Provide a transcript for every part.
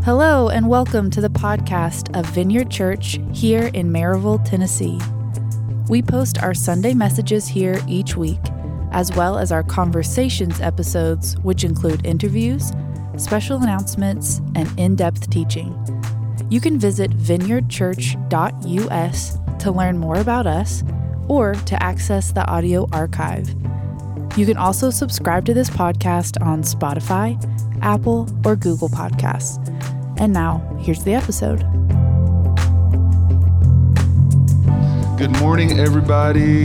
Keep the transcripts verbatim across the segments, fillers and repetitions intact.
Hello and welcome to the podcast of Vineyard Church here in Maryville, Tennessee. We post our Sunday messages here each week, as well as our conversations episodes, which include interviews, special announcements, and in-depth teaching. You can visit vineyard church dot U S to learn more about us or to access the audio archive. You can also subscribe to this podcast on Spotify, Apple, or Google Podcasts. And now, here's the episode. Good morning, everybody.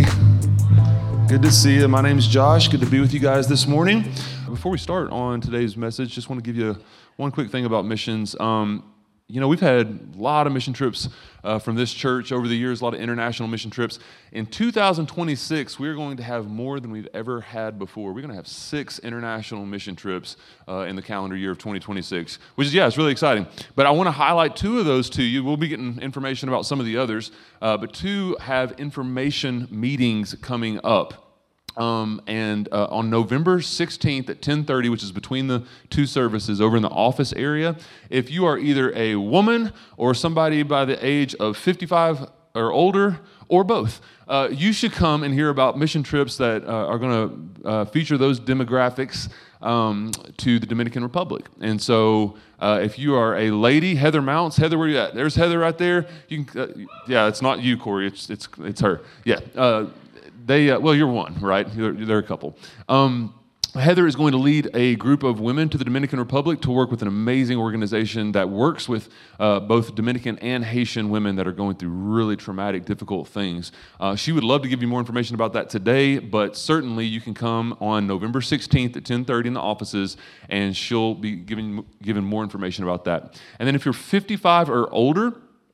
Good to see you. My name is Josh. Good to be with you guys this morning. Before we start on today's message, just want to give you one quick thing about missions. Um, you know, we've had a lot of mission trips uh, from this church over the years, a lot of international mission trips. In two thousand twenty-six, we're going to have more than we've ever had before. We're going to have six international mission trips uh, in the calendar year of twenty twenty-six, which is, yeah, it's really exciting. But I want to highlight two of those to you. We'll be getting information about some of the others, uh, but two have information meetings coming up. Um, and uh, on November sixteenth at ten thirty, which is between the two services over in the office area, if you are either a woman or somebody by the age of fifty-five or older, or both, uh, you should come and hear about mission trips that uh, are going to uh, feature those demographics um, to the Dominican Republic. And so uh, if you are a lady, Heather Mounts, Heather, where are you at? There's Heather right there. You can, uh, yeah, it's not you, Corey. It's it's it's her. Yeah. Uh, They, uh, well, you're one, right? They're, they're a couple. Um, Heather is going to lead a group of women to the Dominican Republic to work with an amazing organization that works with uh, both Dominican and Haitian women that are going through really traumatic, difficult things. Uh, she would love to give you more information about that today, but certainly you can come on November sixteenth at ten thirty in the offices, and she'll be giving, giving more information about that. And then if you're fifty-five or older,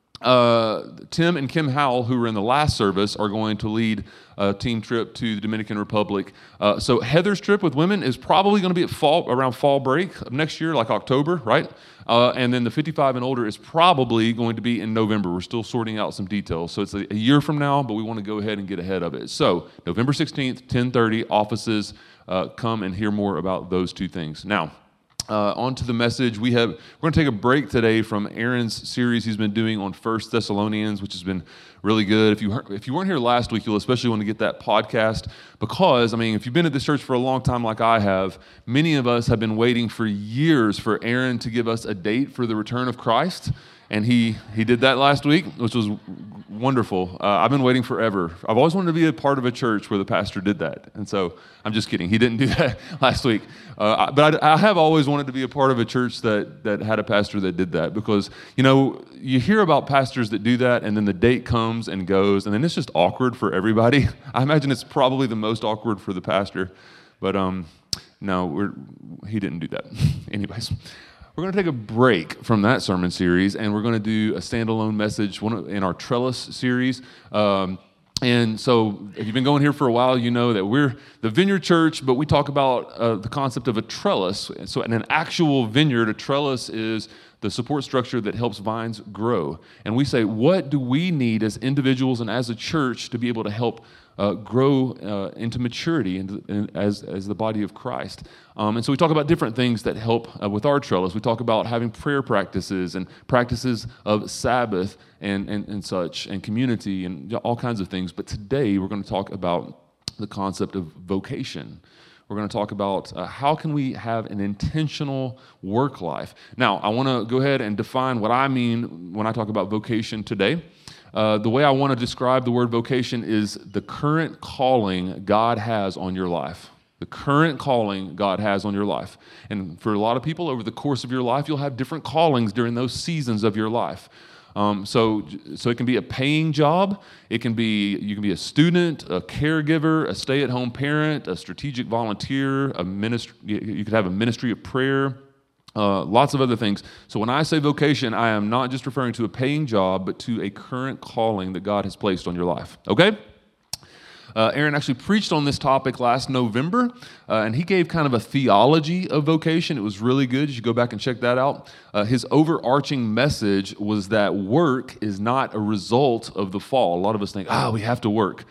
Uh, Tim and Kim Howell, who were in the last service, are going to lead a team trip to the Dominican Republic. Uh, so Heather's trip with women is probably going to be at fall, around fall break of next year, like October, right? Uh, and then the fifty-five and older is probably going to be in November. We're still sorting out some details. So it's a, a year from now, but we want to go ahead and get ahead of it. So November sixteenth, ten thirty, offices, uh, come and hear more about those two things. Now, Uh, on to the message. We have, we're going to take a break today from Aaron's series he's been doing on First Thessalonians, which has been really good. If you heard, if you weren't here last week, you'll especially want to get that podcast because, I mean, if you've been at this church for a long time like I have, many of us have been waiting for years for Aaron to give us a date for the return of Christ. And he, he did that last week, which was wonderful. Uh, I've been waiting forever. I've always wanted to be a part of a church where the pastor did that. And so I'm just kidding. He didn't do that last week. Uh, but I, I have always wanted to be a part of a church that, that had a pastor that did that because, you know, you hear about pastors that do that and then the date comes and goes and then it's just awkward for everybody. I imagine it's probably the most awkward for the pastor. But um, no, we're, he didn't do that. Anyways. We're going to take a break from that sermon series, and we're going to do a standalone message one in our Trellis series. Um, and so if you've been going here for a while, you know that we're the Vineyard Church, but we talk about uh, the concept of a trellis. So in an actual vineyard, a trellis is the support structure that helps vines grow. And we say, what do we need as individuals and as a church to be able to help Uh, grow uh, into maturity into, in, as as the body of Christ. Um, and so we talk about different things that help uh, with our trellis. We talk about having prayer practices and practices of Sabbath and, and, and such, and community and all kinds of things. But today we're going to talk about the concept of vocation. We're going to talk about uh, how can we have an intentional work life. Now, I want to go ahead and define what I mean when I talk about vocation today. Uh, the way I want to describe the word vocation is the current calling God has on your life. The current calling God has on your life. And for a lot of people, over the course of your life, you'll have different callings during those seasons of your life. Um, so, so it can be a paying job. It can be, you can be a student, a caregiver, a stay-at-home parent, a strategic volunteer, a ministry, you could have a ministry of prayer. Uh, lots of other things. So when I say vocation, I am not just referring to a paying job, but to a current calling that God has placed on your life. Okay? Uh, Aaron actually preached on this topic last November, uh, and he gave kind of a theology of vocation. It was really good. You should go back and check that out. Uh, his overarching message was that work is not a result of the fall. A lot of us think, ah, oh, we have to work.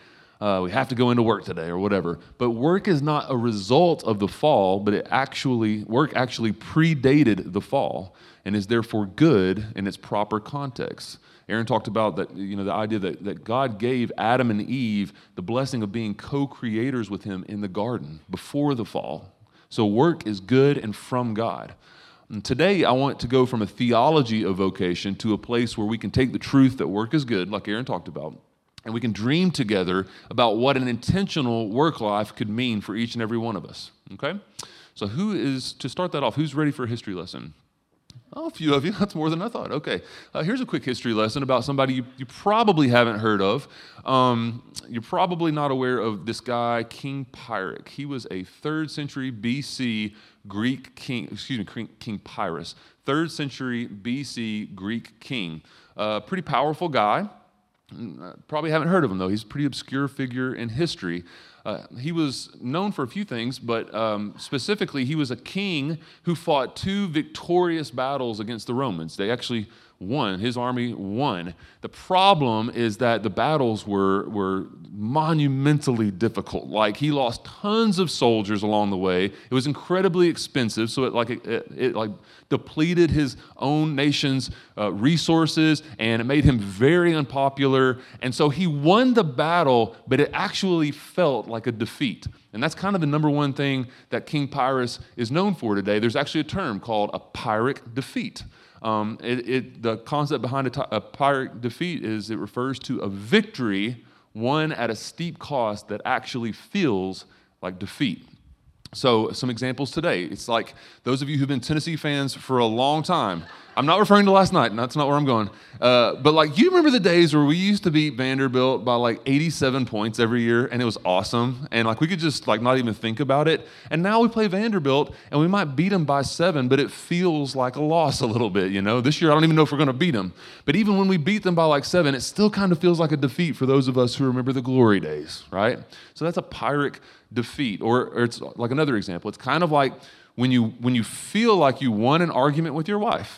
Uh, we have to go into work today or whatever. But work is not a result of the fall, but it actually, work actually predated the fall and is therefore good in its proper context. Aaron talked about that, you know, the idea that, that God gave Adam and Eve the blessing of being co-creators with him in the garden before the fall. So work is good and from God. And today I want to go from a theology of vocation to a place where we can take the truth that work is good, like Aaron talked about, and we can dream together about what an intentional work life could mean for each and every one of us, okay? So who is, to start that off, who's ready for a history lesson? Oh, a few of you. That's more than I thought. Okay. Uh, here's a quick history lesson about somebody you, you probably haven't heard of. Um, you're probably not aware of this guy, King Pyrrhic. He was a third century B C Greek king, excuse me, King Pyrrhus. third century B C Greek king. Uh, pretty powerful guy. Probably haven't heard of him, though. He's a pretty obscure figure in history. Uh, he was known for a few things, but um, specifically, he was a king who fought two victorious battles against the Romans. They actually won. His army won. The problem is that the battles were, were monumentally difficult. Like, he lost tons of soldiers along the way. It was incredibly expensive, so it like it, it, it like depleted his own nation's uh, resources, and it made him very unpopular. And so he won the battle, but it actually felt like a defeat. And that's kind of the number one thing that King Pyrrhus is known for today. There's actually a term called a Pyrrhic defeat. Um, it, it, the concept behind a, t- a Pyrrhic defeat is it refers to a victory won at a steep cost that actually feels like defeat. So some examples today. It's like those of you who've been Tennessee fans for a long time. I'm not referring to last night. That's not where I'm going. Uh, but like, you remember the days where we used to beat Vanderbilt by like eighty-seven points every year, and it was awesome. And like, we could just like not even think about it. And now we play Vanderbilt, and we might beat them by seven, but it feels like a loss a little bit, you know? This year, I don't even know if we're going to beat them. But even when we beat them by like seven, it still kind of feels like a defeat for those of us who remember the glory days, right? So that's a Pyrrhic defeat. Or, or it's like another example. It's kind of like when you when you feel like you won an argument with your wife.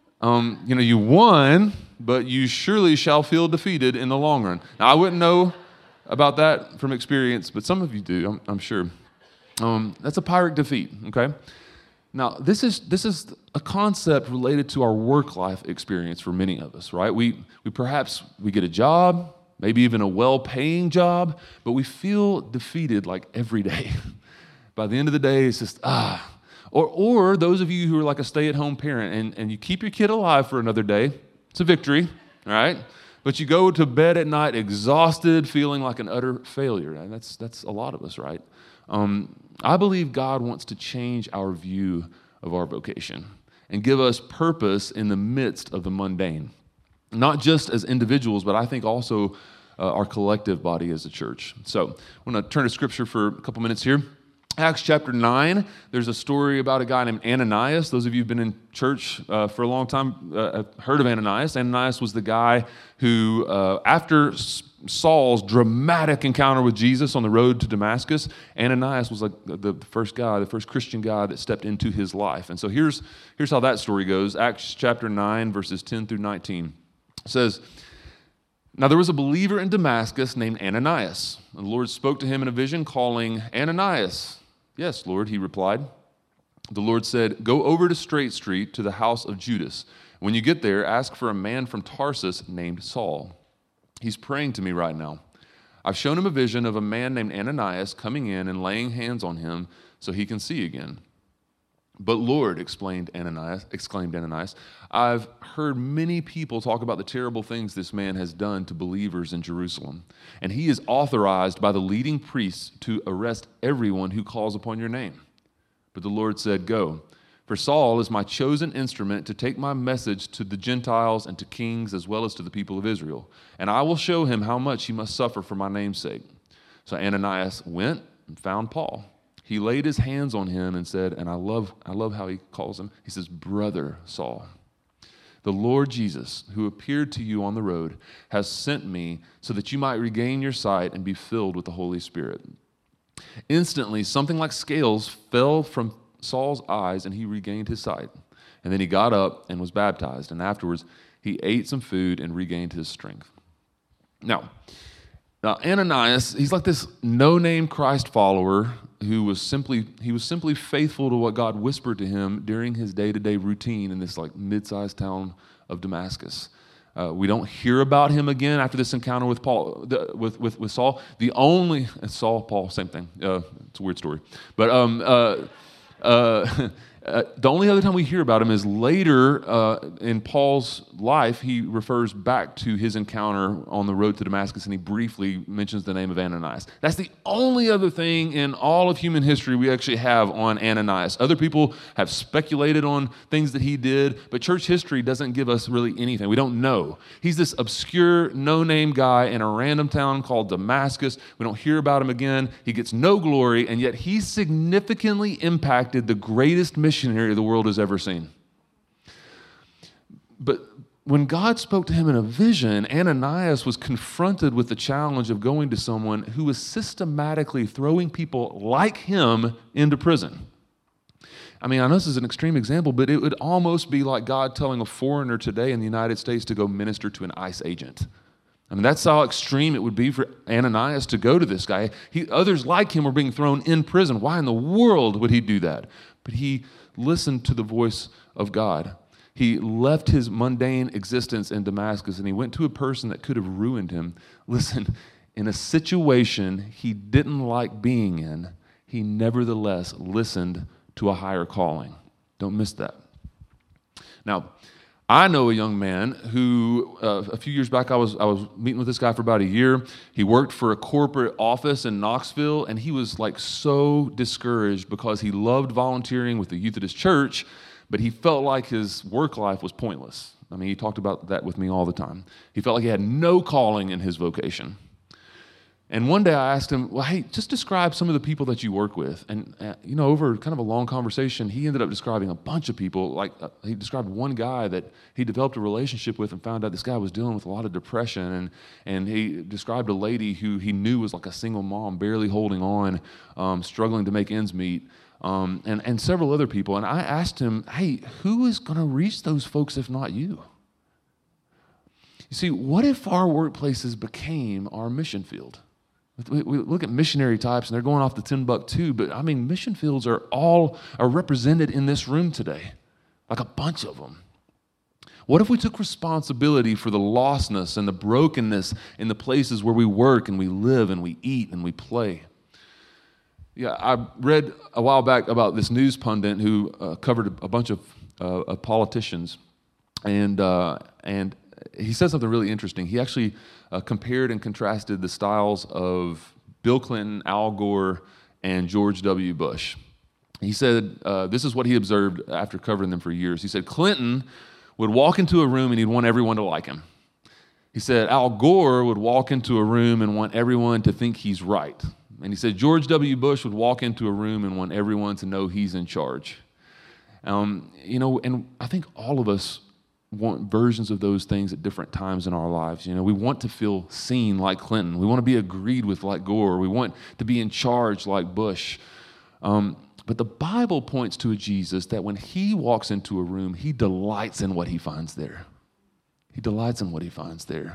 Um, you know, you won, but you surely shall feel defeated in the long run. Now, I wouldn't know about that from experience, but some of you do, I'm, I'm sure. Um, that's a Pyrrhic defeat, okay? Now, this is this is a concept related to our work life experience for many of us, right? We we perhaps we get a job, maybe even a well-paying job, but we feel defeated like every day. By the end of the day, it's just, ah. Or or those of you who are like a stay-at-home parent and, and you keep your kid alive for another day, it's a victory, all right? But you go to bed at night exhausted, feeling like an utter failure. And that's that's a lot of us, right? Um, I believe God wants to change our view of our vocation and give us purpose in the midst of the mundane. Not just as individuals, but I think also uh, our collective body as a church. So I'm going to turn to Scripture for a couple minutes here. Acts chapter nine, there's a story about a guy named Ananias. Those of you who've been in church uh, for a long time uh, have heard of Ananias. Ananias was the guy who, uh, after Saul's dramatic encounter with Jesus on the road to Damascus, Ananias was like the first guy, the first Christian guy that stepped into his life. And so here's, here's how that story goes. Acts chapter nine, verses ten through nineteen. It says, "Now there was a believer in Damascus named Ananias. And the Lord spoke to him in a vision, calling, 'Ananias.' 'Yes, Lord,' he replied. The Lord said, 'Go over to Straight Street to the house of Judas. When you get there, ask for a man from Tarsus named Saul. He's praying to me right now. I've shown him a vision of a man named Ananias coming in and laying hands on him so he can see again.' 'But Lord,' explained Ananias, exclaimed Ananias, 'I've heard many people talk about the terrible things this man has done to believers in Jerusalem, and he is authorized by the leading priests to arrest everyone who calls upon your name.' But the Lord said, 'Go, for Saul is my chosen instrument to take my message to the Gentiles and to kings as well as to the people of Israel, and I will show him how much he must suffer for my name's sake.' So Ananias went and found Paul. He laid his hands on him and said," and I love, I love how he calls him, he says, "Brother Saul, the Lord Jesus, who appeared to you on the road, has sent me so that you might regain your sight and be filled with the Holy Spirit." Instantly, something like scales fell from Saul's eyes, and he regained his sight. And then he got up and was baptized, and afterwards he ate some food and regained his strength. Now, Now, Ananias, he's like this no-name Christ follower who was simply, he was simply faithful to what God whispered to him during his day-to-day routine in this like mid-sized town of Damascus. Uh, we don't hear about him again after this encounter with Paul, the, with, with with Saul. The only Saul, Paul, same thing. Uh, it's a weird story, but um, uh, uh, Uh, the only other time we hear about him is later uh, in Paul's life. He refers back to his encounter on the road to Damascus, and he briefly mentions the name of Ananias. That's the only other thing in all of human history we actually have on Ananias. Other people have speculated on things that he did, but church history doesn't give us really anything. We don't know. He's this obscure, no-name guy in a random town called Damascus. We don't hear about him again. He gets no glory, and yet he significantly impacted the greatest mission missionary the world has ever seen. But when God spoke to him in a vision, Ananias was confronted with the challenge of going to someone who was systematically throwing people like him into prison. I mean, I know this is an extreme example, but it would almost be like God telling a foreigner today in the United States to go minister to an ICE agent. I mean, that's how extreme it would be for Ananias to go to this guy. He, others like him were being thrown in prison. Why in the world would he do that? But he listened to the voice of God. He left his mundane existence in Damascus, and he went to a person that could have ruined him. Listen, in a situation he didn't like being in, he nevertheless listened to a higher calling. Don't miss that. Now, I know a young man who, uh, a few years back, I was I was meeting with this guy for about a year. He worked for a corporate office in Knoxville, and he was like so discouraged because he loved volunteering with the youth at his church, but he felt like his work life was pointless. I mean, he talked about that with me all the time. He felt like he had no calling in his vocation. And one day I asked him, well, hey, just describe some of the people that you work with. And, uh, you know, over kind of a long conversation, he ended up describing a bunch of people. Like, uh, he described one guy that he developed a relationship with and found out this guy was dealing with a lot of depression. And, and he described a lady who he knew was like a single mom, barely holding on, um, struggling to make ends meet, um, and, and several other people. And I asked him, hey, who is going to reach those folks if not you? You see, what if our workplaces became our mission field? We look at missionary types, and they're going off the Timbuktu, but I mean, mission fields are all are represented in this room today, like a bunch of them. What if we took responsibility for the lostness and the brokenness in the places where we work and we live and we eat and we play? Yeah, I read a while back about this news pundit who uh, covered a, a bunch of, uh, of politicians, and uh, and he said something really interesting. He actually uh, compared and contrasted the styles of Bill Clinton, Al Gore, and George W. Bush. He said, uh, this is what he observed after covering them for years. He said, Clinton would walk into a room and he'd want everyone to like him. He said, Al Gore would walk into a room and want everyone to think he's right. And he said, George W. Bush would walk into a room and want everyone to know he's in charge. Um, you know, and I think all of us want versions of those things at different times in our lives. You know, we want to feel seen like Clinton. We want to be agreed with like Gore. We want to be in charge like Bush. Um, but the Bible points to a Jesus that when he walks into a room, he delights in what he finds there. He delights in what he finds there.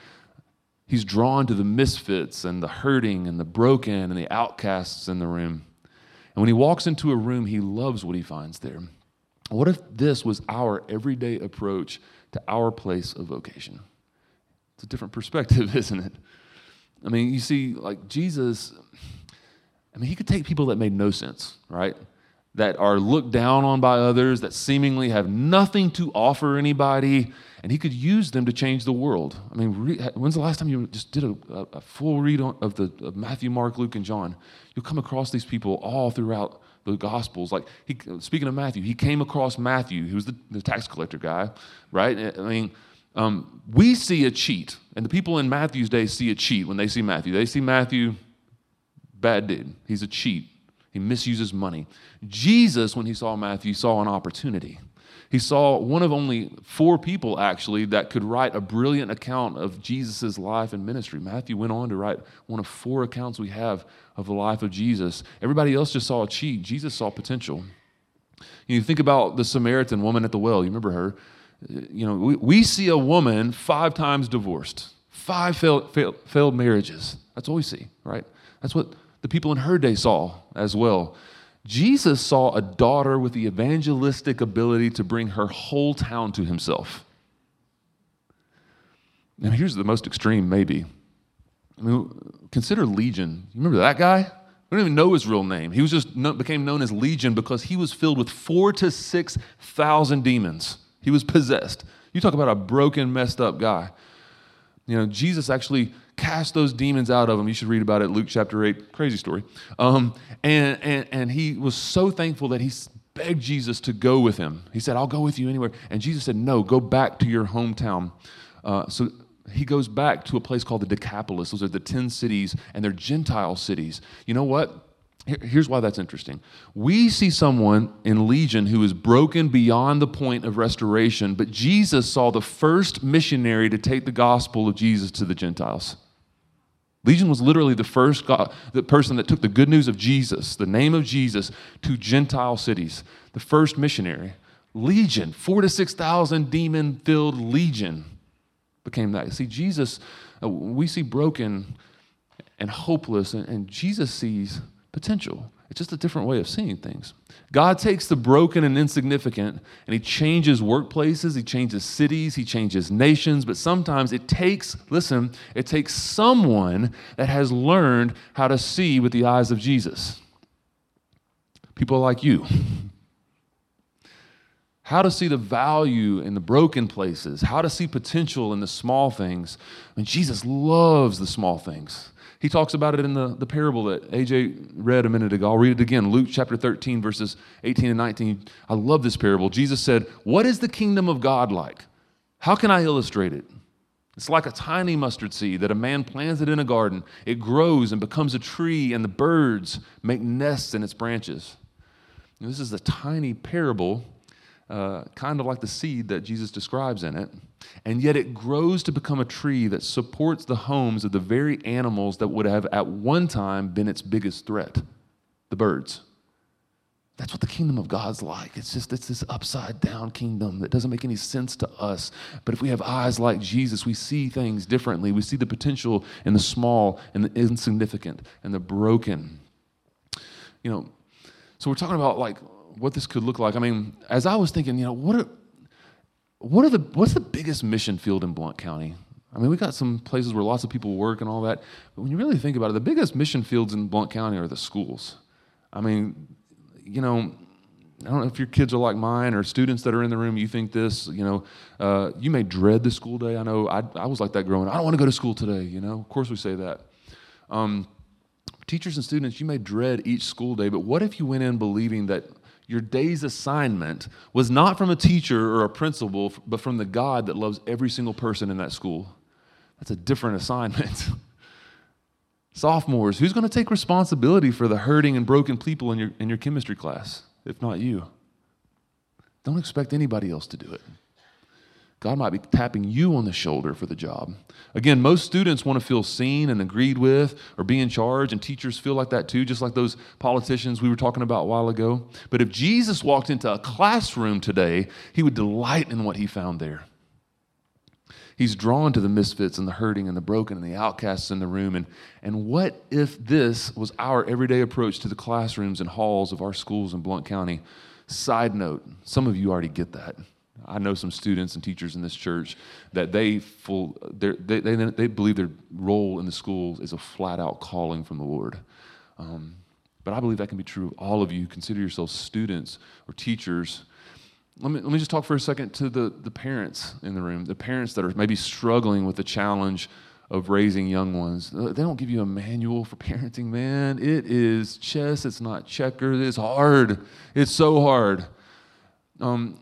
He's drawn to the misfits and the hurting and the broken and the outcasts in the room. And when he walks into a room, he loves what he finds there. What if this was our everyday approach to our place of vocation? It's a different perspective, isn't it? I mean, you see, like Jesus, I mean, he could take people that made no sense, right? That are looked down on by others, that seemingly have nothing to offer anybody, and he could use them to change the world. I mean, re- when's the last time you just did a, a full read on, of, the, of Matthew, Mark, Luke, and John? You'll come across these people all throughout the Gospels. Like, he, speaking of Matthew, he came across Matthew, who was the, the tax collector guy, right? I mean, um, we see a cheat, and the people in Matthew's day see a cheat when they see Matthew. They see Matthew, bad dude. He's a cheat. He misuses money. Jesus, when he saw Matthew, saw an opportunity. He saw one of only four people, actually, that could write a brilliant account of Jesus' life and ministry. Matthew went on to write one of four accounts we have of the life of Jesus. Everybody else just saw a cheat. Jesus saw potential. You think about the Samaritan woman at the well. You remember her? You know, we, we see a woman five times divorced. Five failed, failed, failed marriages. That's what we see, right? That's what the people in her day saw as well. Jesus saw a daughter with the evangelistic ability to bring her whole town to himself. Now, here's the most extreme, maybe. I mean, consider Legion. You remember that guy? We don't even know his real name. He was just became known as Legion because he was filled with four to six thousand demons. He was possessed. You talk about a broken, messed up guy. You know, Jesus actually cast those demons out of him. You should read about it, Luke chapter eight. Crazy story. Um, and, and, and he was so thankful that he begged Jesus to go with him. He said, I'll go with you anywhere. And Jesus said, no, go back to your hometown. Uh, so he goes back to a place called the Decapolis. Those are the ten cities, and they're Gentile cities. You know what? Here's why that's interesting. We see someone in Legion who is broken beyond the point of restoration, but Jesus saw the first missionary to take the gospel of Jesus to the Gentiles. Legion was literally the first God, the person that took the good news of Jesus, the name of Jesus, to Gentile cities. The first missionary. Legion, four to six thousand demon-filled Legion became that. See, Jesus, uh, we see broken and hopeless, and, and Jesus sees potential. It's just a different way of seeing things. God takes the broken and insignificant, and he changes workplaces, he changes cities, he changes nations, but sometimes it takes, listen, it takes someone that has learned how to see with the eyes of Jesus. People like you. How to see the value in the broken places, how to see potential in the small things. I mean, Jesus loves the small things. He talks about it in the, the parable that A J read a minute ago. I'll read it again. Luke chapter thirteen, verses eighteen and nineteen. I love this parable. Jesus said, what is the kingdom of God like? How can I illustrate it? It's like a tiny mustard seed that a man plants it in a garden. It grows and becomes a tree, and the birds make nests in its branches. Now, this is a tiny parable, uh, kind of like the seed that Jesus describes in it. And yet it grows to become a tree that supports the homes of the very animals that would have at one time been its biggest threat, the birds. That's what the kingdom of God's like. It's just, it's this upside down kingdom that doesn't make any sense to us. But if we have eyes like Jesus, we see things differently. We see the potential in the small and the insignificant and the broken. You know, so we're talking about like what this could look like. I mean, as I was thinking, you know, what are, What are the what's the biggest mission field in Blount County? I mean, we got some places where lots of people work and all that, but when you really think about it, the biggest mission fields in Blount County are the schools. I mean, you know, I don't know if your kids are like mine or students that are in the room, you think this, you know, uh, you may dread the school day. I know I, I was like that growing up. I don't want to go to school today, you know. Of course we say that. Um, teachers and students, you may dread each school day, but what if you went in believing that your day's assignment was not from a teacher or a principal, but from the God that loves every single person in that school? That's a different assignment. Sophomores, who's going to take responsibility for the hurting and broken people in your, in your chemistry class, if not you? Don't expect anybody else to do it. God might be tapping you on the shoulder for the job. Again, most students want to feel seen and agreed with or be in charge, and teachers feel like that too, just like those politicians we were talking about a while ago. But if Jesus walked into a classroom today, he would delight in what he found there. He's drawn to the misfits and the hurting and the broken and the outcasts in the room. And, and what if this was our everyday approach to the classrooms and halls of our schools in Blount County? Side note, some of you already get that. I know some students and teachers in this church that they full they they they believe their role in the schools is a flat out calling from the Lord. Um, but I believe that can be true of all of you. Consider yourselves students or teachers. Let me let me just talk for a second to the the parents in the room, the parents that are maybe struggling with the challenge of raising young ones. They don't give you a manual for parenting, man. It is chess. It's not checkers. It's hard. It's so hard. Um.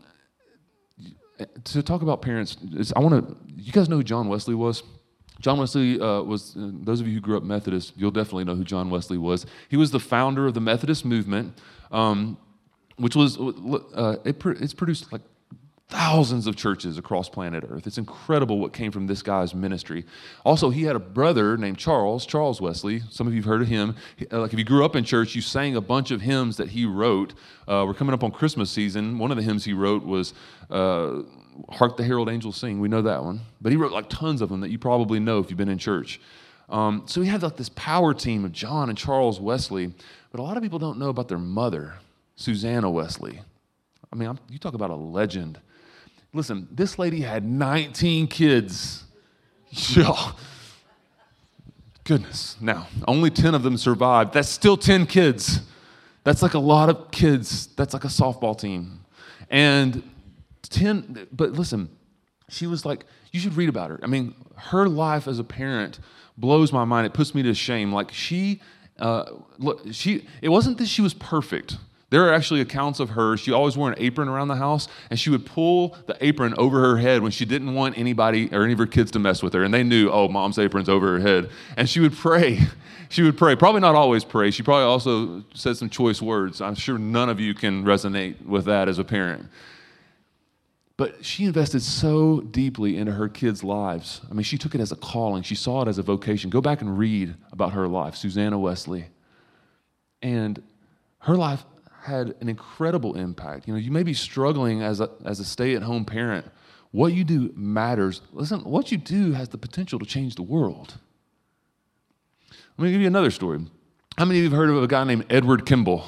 To talk about parents, I want to, you guys know who John Wesley was? John Wesley uh, was, uh, those of you who grew up Methodist, you'll definitely know who John Wesley was. He was the founder of the Methodist movement, um, which was, uh, it, it's produced like thousands of churches across planet Earth. It's incredible what came from this guy's ministry. Also, he had a brother named Charles, Charles Wesley. Some of you have heard of him. Like if you grew up in church, you sang a bunch of hymns that he wrote. Uh, we're coming up on Christmas season. One of the hymns he wrote was uh, Hark the Herald Angels Sing. We know that one. But he wrote like tons of them that you probably know if you've been in church. Um, so he had like this power team of John and Charles Wesley. But a lot of people don't know about their mother, Susanna Wesley. I mean, I'm, you talk about a legend. Listen, this lady had nineteen kids. Yeah. Goodness. Now, only ten of them survived. That's still ten kids. That's like a lot of kids. That's like a softball team. And ten, but listen, she was like, you should read about her. I mean, her life as a parent blows my mind. It puts me to shame. Like she, uh, look, she, it wasn't that she was perfect. There are actually accounts of her. She always wore an apron around the house, and she would pull the apron over her head when she didn't want anybody or any of her kids to mess with her. And they knew, oh, mom's apron's over her head. And she would pray. She would pray. Probably not always pray. She probably also said some choice words. I'm sure none of you can resonate with that as a parent. But she invested so deeply into her kids' lives. I mean, she took it as a calling. She saw it as a vocation. Go back and read about her life, Susanna Wesley. And her life had an incredible impact. You know, you may be struggling as a as a stay-at-home parent. What you do matters. Listen, what you do has the potential to change the world. Let me give you another story. How many of you have heard of a guy named Edward Kimball?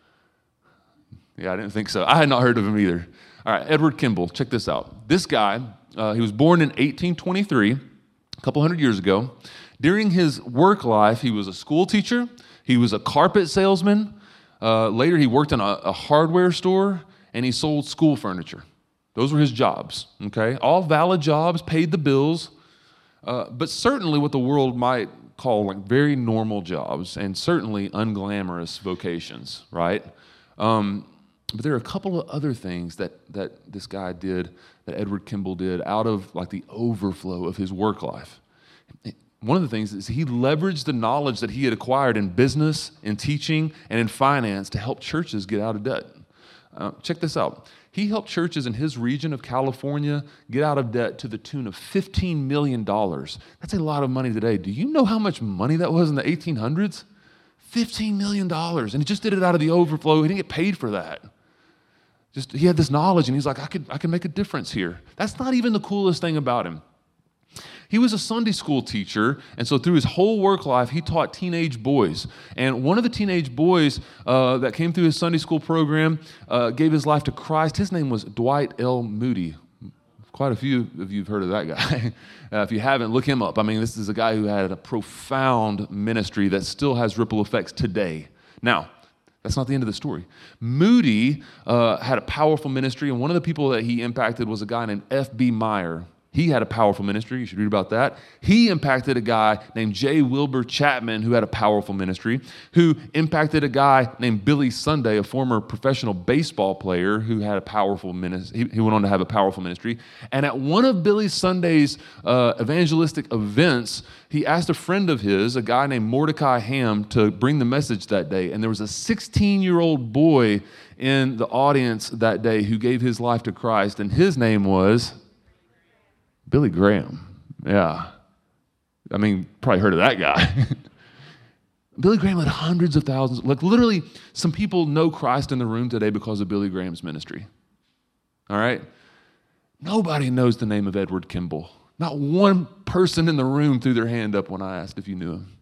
Yeah, I didn't think so. I had not heard of him either. All right, Edward Kimball, check this out. This guy, uh, he was born in eighteen twenty-three, a couple hundred years ago. During his work life, he was a school teacher. He was a carpet salesman. Uh, later, he worked in a, a hardware store, and he sold school furniture. Those were his jobs, okay? All valid jobs, paid the bills, uh, but certainly what the world might call like very normal jobs, and certainly unglamorous vocations, right? Um, but there are a couple of other things that, that this guy did, that Edward Kimball did, out of like the overflow of his work life. One of the things is he leveraged the knowledge that he had acquired in business, in teaching, and in finance to help churches get out of debt. Uh, check this out. He helped churches in his region of California get out of debt to the tune of fifteen million dollars. That's a lot of money today. Do you know how much money that was in the eighteen hundreds? fifteen million dollars. And he just did it out of the overflow. He didn't get paid for that. Just he had this knowledge, and he's like, I could, I can make a difference here. That's not even the coolest thing about him. He was a Sunday school teacher, and so through his whole work life, he taught teenage boys. And one of the teenage boys uh, that came through his Sunday school program uh, gave his life to Christ. His name was Dwight L. Moody. Quite a few of you have heard of that guy. uh, if you haven't, look him up. I mean, this is a guy who had a profound ministry that still has ripple effects today. Now, that's not the end of the story. Moody uh, had a powerful ministry, and one of the people that he impacted was a guy named F B Meyer. He had a powerful ministry. You should read about that. He impacted a guy named J. Wilbur Chapman, who had a powerful ministry, who impacted a guy named Billy Sunday, a former professional baseball player who had a powerful ministry. He, he went on to have a powerful ministry. And at one of Billy Sunday's uh, evangelistic events, he asked a friend of his, a guy named Mordecai Ham, to bring the message that day. And there was a sixteen-year-old boy in the audience that day who gave his life to Christ, and his name was Billy Graham. Yeah. I mean, probably heard of that guy. Billy Graham had hundreds of thousands. Like literally, some people know Christ in the room today because of Billy Graham's ministry. All right? Nobody knows the name of Edward Kimball. Not one person in the room threw their hand up when I asked if you knew him.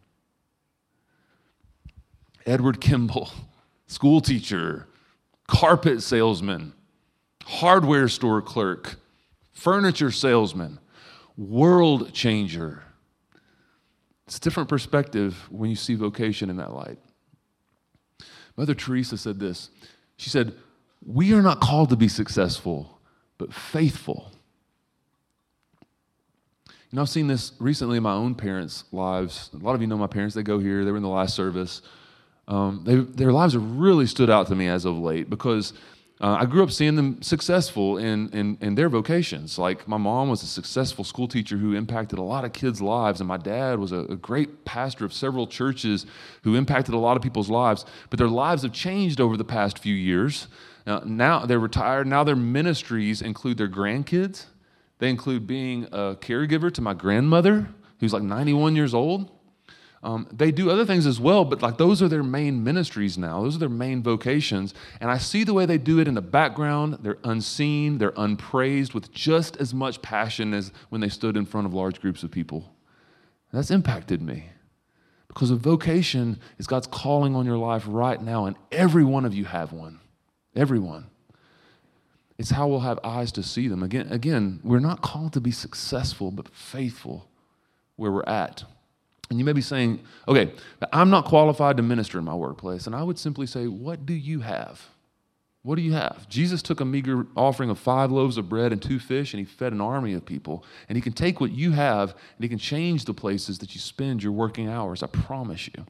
Edward Kimball, school teacher, carpet salesman, hardware store clerk, furniture salesman, world changer. It's a different perspective when you see vocation in that light. Mother Teresa said this. She said, we are not called to be successful, but faithful. You know, I've seen this recently in my own parents' lives. A lot of you know my parents. They go here. They were in the last service. Um, they, their lives have really stood out to me as of late because Uh, I grew up seeing them successful in, in, in their vocations. Like my mom was a successful school teacher who impacted a lot of kids' lives, and my dad was a, a great pastor of several churches who impacted a lot of people's lives. But their lives have changed over the past few years. Now, now they're retired. Now their ministries include their grandkids. They include being a caregiver to my grandmother, who's like ninety-one years old. Um, they do other things as well, but like those are their main ministries now. Those are their main vocations. And I see the way they do it in the background. They're unseen, they're unpraised with just as much passion as when they stood in front of large groups of people. And that's impacted me. Because a vocation is God's calling on your life right now, and every one of you have one. Everyone. It's how we'll have eyes to see them. Again, again, we're not called to be successful, but faithful where we're at. And you may be saying, okay, I'm not qualified to minister in my workplace. And I would simply say, what do you have? What do you have? Jesus took a meager offering of five loaves of bread and two fish, and he fed an army of people. And he can take what you have, and he can change the places that you spend your working hours. I promise you.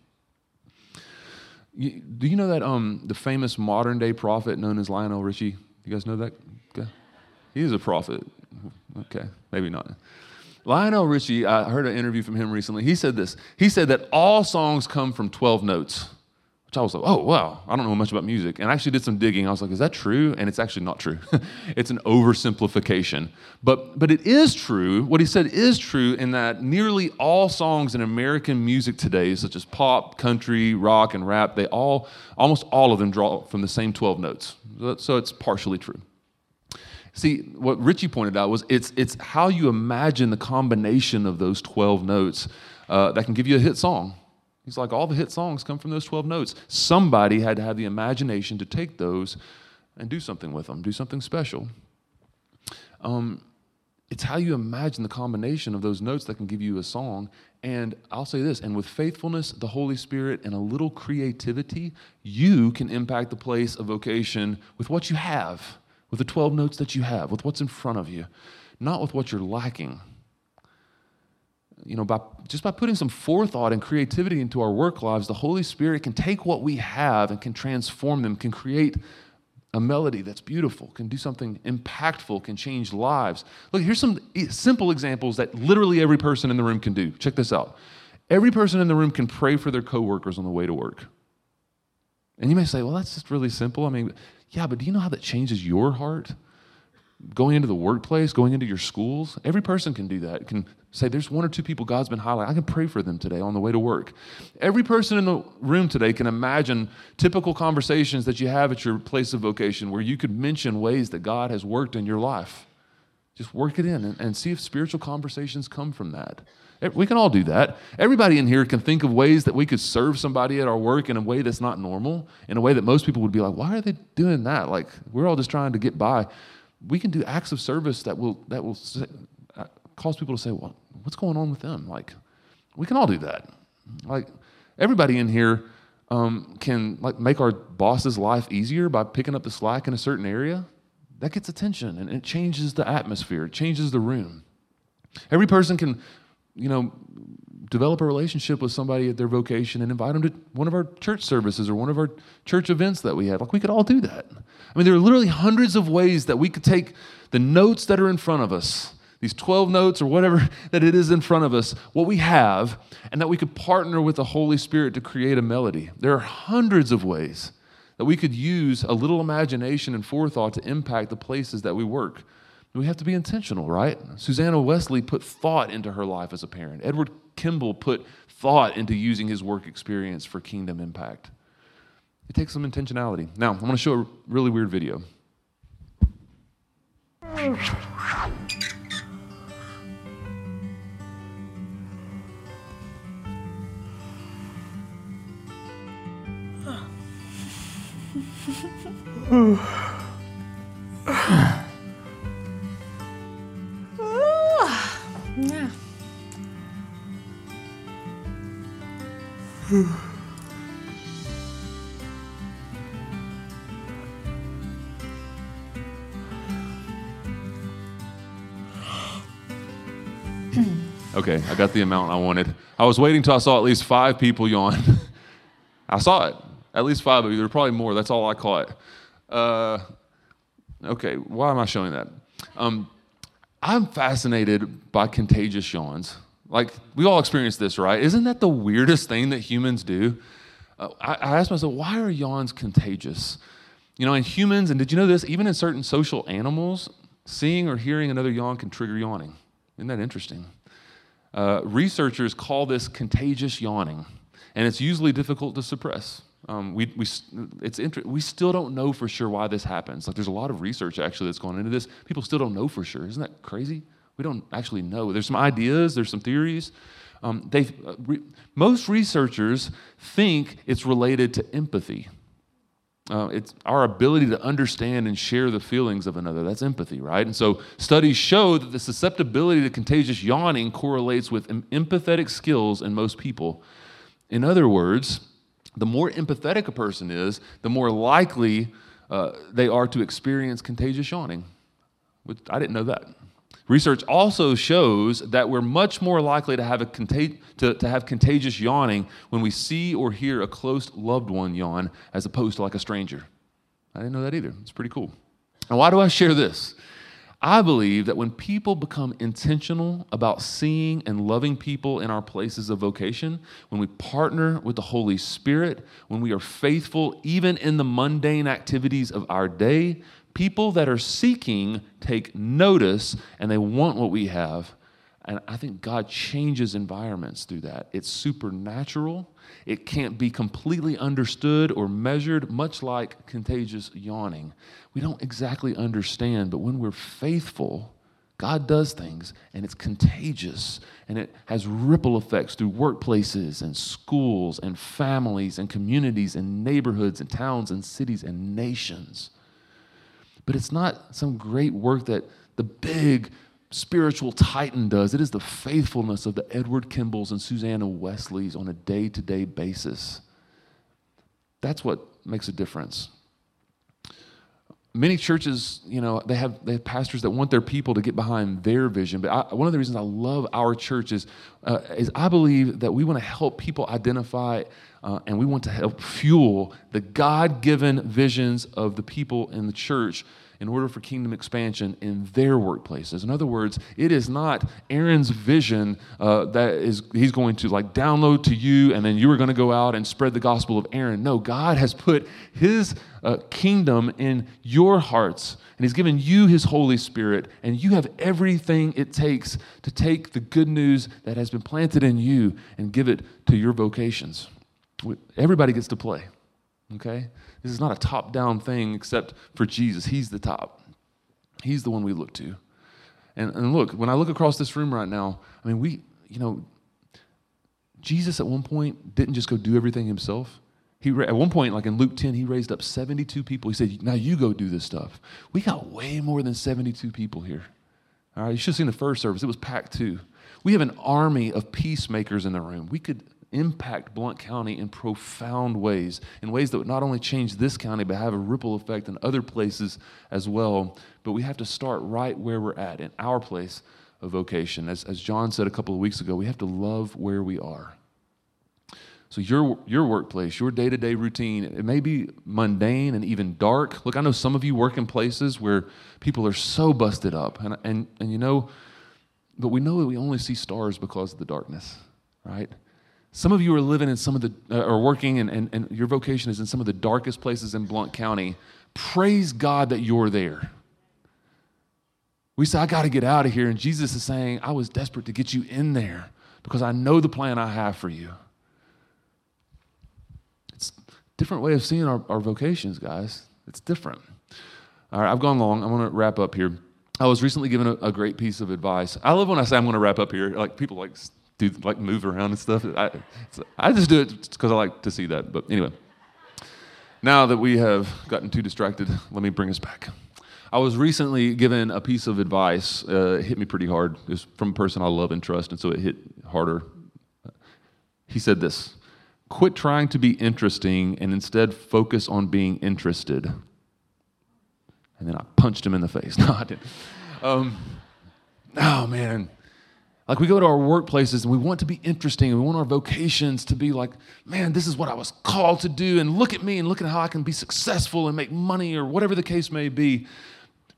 you do you know that um, the famous modern-day prophet known as Lionel Richie? You guys know that guy? He is a prophet. Okay, maybe not. Lionel Richie, I heard an interview from him recently. He said this. He said that all songs come from twelve notes, which I was like, oh, wow, I don't know much about music. And I actually did some digging. I was like, is that true? And it's actually not true. It's an oversimplification. But, but it is true. What he said is true in that nearly all songs in American music today, such as pop, country, rock, and rap, they all, almost all of them draw from the same twelve notes. So it's partially true. See, what Richie pointed out was it's it's how you imagine the combination of those twelve notes uh, that can give you a hit song. He's like, all the hit songs come from those twelve notes. Somebody had to have the imagination to take those and do something with them, do something special. Um, it's how you imagine the combination of those notes that can give you a song. And I'll say this, and with faithfulness, the Holy Spirit, and a little creativity, you can impact the place of vocation with what you have. With the twelve notes that you have, with what's in front of you, not with what you're lacking. You know, by just by putting some forethought and creativity into our work lives, the Holy Spirit can take what we have and can transform them, can create a melody that's beautiful, can do something impactful, can change lives. Look, here's some simple examples that literally every person in the room can do. Check this out. Every person in the room can pray for their coworkers on the way to work. And you may say, well, that's just really simple. I mean, yeah, but do you know how that changes your heart? Going into the workplace, going into your schools, every person can do that. It can say, there's one or two people God's been highlighting. I can pray for them today on the way to work. Every person in the room today can imagine typical conversations that you have at your place of vocation where you could mention ways that God has worked in your life. Just work it in and, and see if spiritual conversations come from that. We can all do that. Everybody in here can think of ways that we could serve somebody at our work in a way that's not normal, in a way that most people would be like, why are they doing that? Like, we're all just trying to get by. We can do acts of service that will that will say, uh, cause people to say, well, what's going on with them? Like, we can all do that. Like, everybody in here um, can like make our boss's life easier by picking up the slack in a certain area. That gets attention, and it changes the atmosphere. It changes the room. Every person can, you know, develop a relationship with somebody at their vocation and invite them to one of our church services or one of our church events that we have. Like, we could all do that. I mean, there are literally hundreds of ways that we could take the notes that are in front of us, these twelve notes or whatever that it is in front of us, what we have, and that we could partner with the Holy Spirit to create a melody. There are hundreds of ways that we could use a little imagination and forethought to impact the places that we work. We have to be intentional, right? Susanna Wesley put thought into her life as a parent. Edward Kimball put thought into using his work experience for kingdom impact. It takes some intentionality. Now, I'm going to show a really weird video. Yeah. Okay, I got the amount I wanted. I was waiting till I saw at least five people yawn. I saw it. At least five of you. There were probably more. That's all I caught. Uh, Okay, why am I showing that? Um, I'm fascinated by contagious yawns. Like, we all experience this, right? Isn't that the weirdest thing that humans do? Uh, I, I asked myself, why are yawns contagious? You know, in humans, and did you know this? Even in certain social animals, seeing or hearing another yawn can trigger yawning. Isn't that interesting? Uh, researchers call this contagious yawning, and it's usually difficult to suppress. Um, we we it's inter- we still don't know for sure why this happens. Like, there's a lot of research actually that's gone into this. People still don't know for sure. Isn't that crazy? We don't actually know. There's some ideas. There's some theories. Um, they uh, re- most researchers think it's related to empathy. Uh, it's our ability to understand and share the feelings of another. That's empathy, right? And so studies show that the susceptibility to contagious yawning correlates with em- empathetic skills in most people. In other words, the more empathetic a person is, the more likely uh, they are to experience contagious yawning. Which, I didn't know that. Research also shows that we're much more likely to have a contag- to, to have contagious yawning when we see or hear a close loved one yawn as opposed to like a stranger. I didn't know that either. It's pretty cool. And why do I share this? I believe that when people become intentional about seeing and loving people in our places of vocation, when we partner with the Holy Spirit, when we are faithful even in the mundane activities of our day, people that are seeking take notice and they want what we have. And I think God changes environments through that. It's supernatural. It can't be completely understood or measured, much like contagious yawning. We don't exactly understand, but when we're faithful, God does things, and it's contagious, and it has ripple effects through workplaces and schools and families and communities and neighborhoods and towns and cities and nations. But it's not some great work that the big spiritual titan does. It is the faithfulness of the Edward Kimballs and Susanna Wesleys on a day-to-day basis. That's what makes a difference. Many churches, you know, they have they have pastors that want their people to get behind their vision. But I, one of the reasons I love our church is, uh, is I believe that we want to help people identify uh, and we want to help fuel the God-given visions of the people in the church in order for kingdom expansion in their workplaces. In other words, it is not Aaron's vision uh, that is he's going to like download to you and then you are going to go out and spread the gospel of Aaron. No, God has put his uh, kingdom in your hearts and he's given you his Holy Spirit and you have everything it takes to take the good news that has been planted in you and give it to your vocations. Everybody gets to play, okay? This is not a top-down thing except for Jesus. He's the top. He's the one we look to. And, and look, when I look across this room right now, I mean, we, you know, Jesus at one point didn't just go do everything himself. He At one point, like in Luke ten, he raised up seventy-two people. He said, now you go do this stuff. We got way more than seventy-two people here. All right, you should have seen the first service. It was packed too. We have an army of peacemakers in the room. We could impact Blount County in profound ways, in ways that would not only change this county, but have a ripple effect in other places as well. But we have to start right where we're at, in our place of vocation. As, as John said a couple of weeks ago, we have to love where we are. So your your workplace, your day-to-day routine, it may be mundane and even dark. Look, I know some of you work in places where people are so busted up, and and and you know, but we know that we only see stars because of the darkness, right? Some of you are living in some of the, uh, or working, and, and, and your vocation is in some of the darkest places in Blount County. Praise God that you're there. We say, I got to get out of here. And Jesus is saying, I was desperate to get you in there because I know the plan I have for you. It's a different way of seeing our, our vocations, guys. It's different. All right, I've gone long. I'm going to wrap up here. I was recently given a, a great piece of advice. I love when I say I'm going to wrap up here. Like, people like... do like move around and stuff. I, I just do it because I like to see that. But anyway, now that we have gotten too distracted, let me bring us back. I was recently given a piece of advice. Uh, it hit me pretty hard. It was from a person I love and trust, and so it hit harder. He said this: quit trying to be interesting and instead focus on being interested. And then I punched him in the face. No, I didn't. Um, oh, man. Like, we go to our workplaces and we want to be interesting and we want our vocations to be like, man, this is what I was called to do and look at me and look at how I can be successful and make money or whatever the case may be.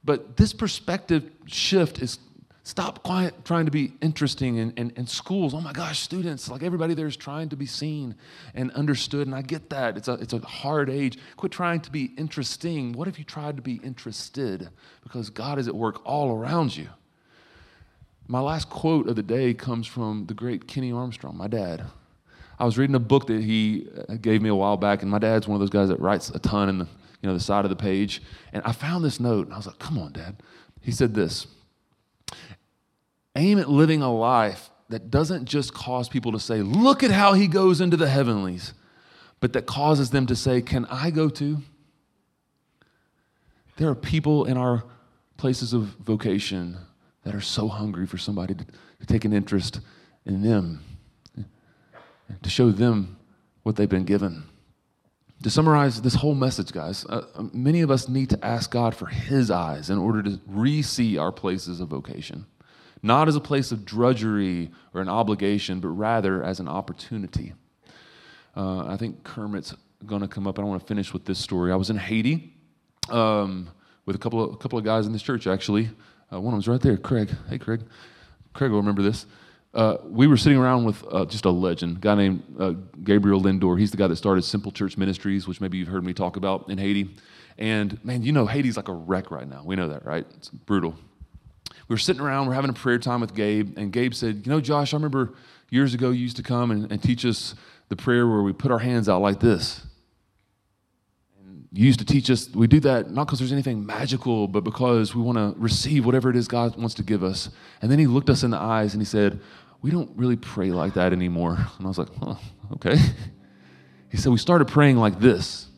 But this perspective shift is stop quiet, trying to be interesting. And, and, and schools, oh my gosh, students, like everybody there is trying to be seen and understood. And I get that. It's a, it's a hard age. Quit trying to be interesting. What if you tried to be interested? Because God is at work all around you. My last quote of the day comes from the great Kenny Armstrong, my dad. I was reading a book that he gave me a while back, and my dad's one of those guys that writes a ton in the, you know, the side of the page. And I found this note, and I was like, come on, Dad. He said this: aim at living a life that doesn't just cause people to say, look at how he goes into the heavenlies, but that causes them to say, can I go too? There are people in our places of vocation that are so hungry for somebody to, to take an interest in them, to show them what they've been given. To summarize this whole message, guys, uh, many of us need to ask God for his eyes in order to re-see our places of vocation. Not as a place of drudgery or an obligation, but rather as an opportunity. Uh, I think Kermit's going to come up, and I want to finish with this story. I was in Haiti um, with a couple of, a couple of guys in this church, actually. Uh, one of them's right there, Craig. Hey, Craig. Craig will remember this. Uh, we were sitting around with uh, just a legend, a guy named uh, Gabriel Lindor. He's the guy that started Simple Church Ministries, which maybe you've heard me talk about in Haiti. And, man, you know Haiti's like a wreck right now. We know that, right? It's brutal. We were sitting around, we're having a prayer time with Gabe, and Gabe said, you know, Josh, I remember years ago you used to come and, and teach us the prayer where we put our hands out like this. And you used to teach us, we do that not because there's anything magical, but because we want to receive whatever it is God wants to give us. And then he looked us in the eyes and he said, we don't really pray like that anymore. And I was like, oh, okay. He said, we started praying like this.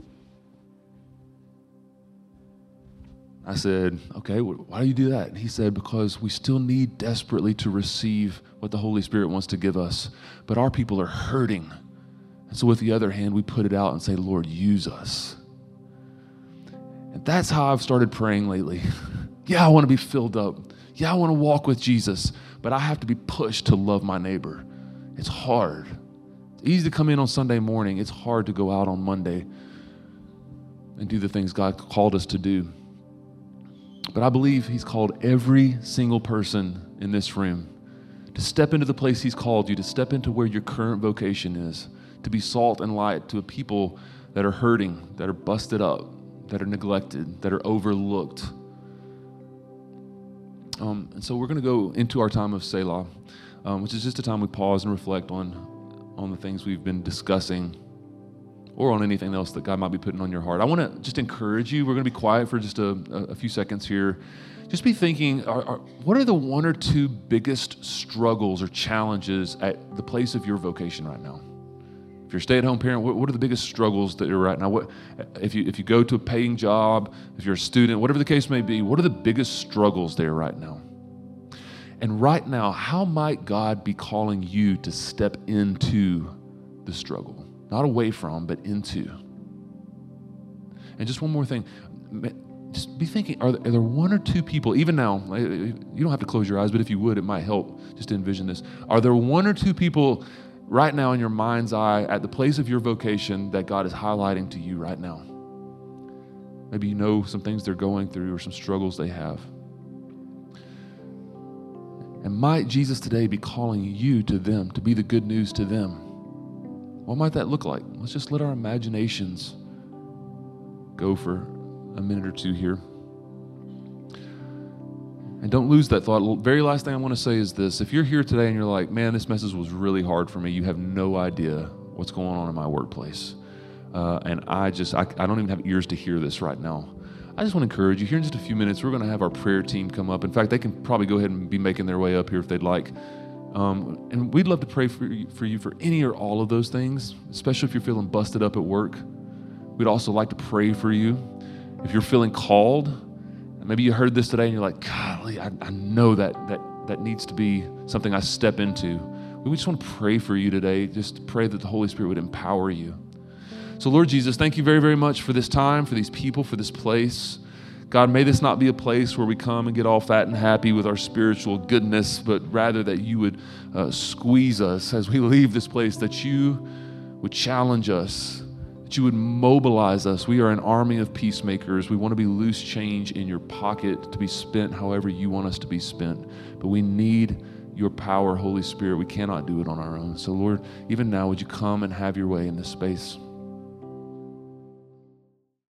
I said, okay, why do you do that? And he said, because we still need desperately to receive what the Holy Spirit wants to give us, but our people are hurting. And so with the other hand, we put it out and say, Lord, use us. And that's how I've started praying lately. Yeah, I want to be filled up. Yeah, I want to walk with Jesus, but I have to be pushed to love my neighbor. It's hard. It's easy to come in on Sunday morning. It's hard to go out on Monday and do the things God called us to do. But I believe he's called every single person in this room to step into the place he's called you, to step into where your current vocation is, to be salt and light to a people that are hurting, that are busted up, that are neglected, that are overlooked. Um, and so we're going to go into our time of Selah, um, which is just a time we pause and reflect on, on the things we've been discussing, or on anything else that God might be putting on your heart. I want to just encourage you. We're going to be quiet for just a, a few seconds here. Just be thinking, are, are, what are the one or two biggest struggles or challenges at the place of your vocation right now? If you're a stay-at-home parent, what, what are the biggest struggles that you're right now? What, if you if you go to a paying job, if you're a student, whatever the case may be, what are the biggest struggles there right now? And right now, how might God be calling you to step into the struggle? Not away from, but into. And just one more thing. Just be thinking, are there, are there one or two people, even now, you don't have to close your eyes, but if you would, it might help just to envision this. Are there one or two people right now in your mind's eye at the place of your vocation that God is highlighting to you right now? Maybe you know some things they're going through or some struggles they have. And might Jesus today be calling you to them, to be the good news to them? What might that look like? Let's just let our imaginations go for a minute or two here. And don't lose that thought. The very last thing I want to say is this. If you're here today and you're like, man, this message was really hard for me, you have no idea what's going on in my workplace. Uh, and I just, I, I don't even have ears to hear this right now. I just want to encourage you. Here in just a few minutes, we're going to have our prayer team come up. In fact, they can probably go ahead and be making their way up here if they'd like. Um, and we'd love to pray for you, for you for any or all of those things, especially if you're feeling busted up at work. We'd also like to pray for you. If you're feeling called, and maybe you heard this today and you're like, golly, I, I know that, that that needs to be something I step into. We just want to pray for you today, just to pray that the Holy Spirit would empower you. So Lord Jesus, thank you very, very much for this time, for these people, for this place. God, may this not be a place where we come and get all fat and happy with our spiritual goodness, but rather that you would uh, squeeze us as we leave this place, that you would challenge us, that that you would mobilize us. We are an army of peacemakers. We want to be loose change in your pocket to be spent however you want us to be spent. But we need your power, Holy Spirit. We cannot do it on our own. So Lord, even now, would you come and have your way in this space?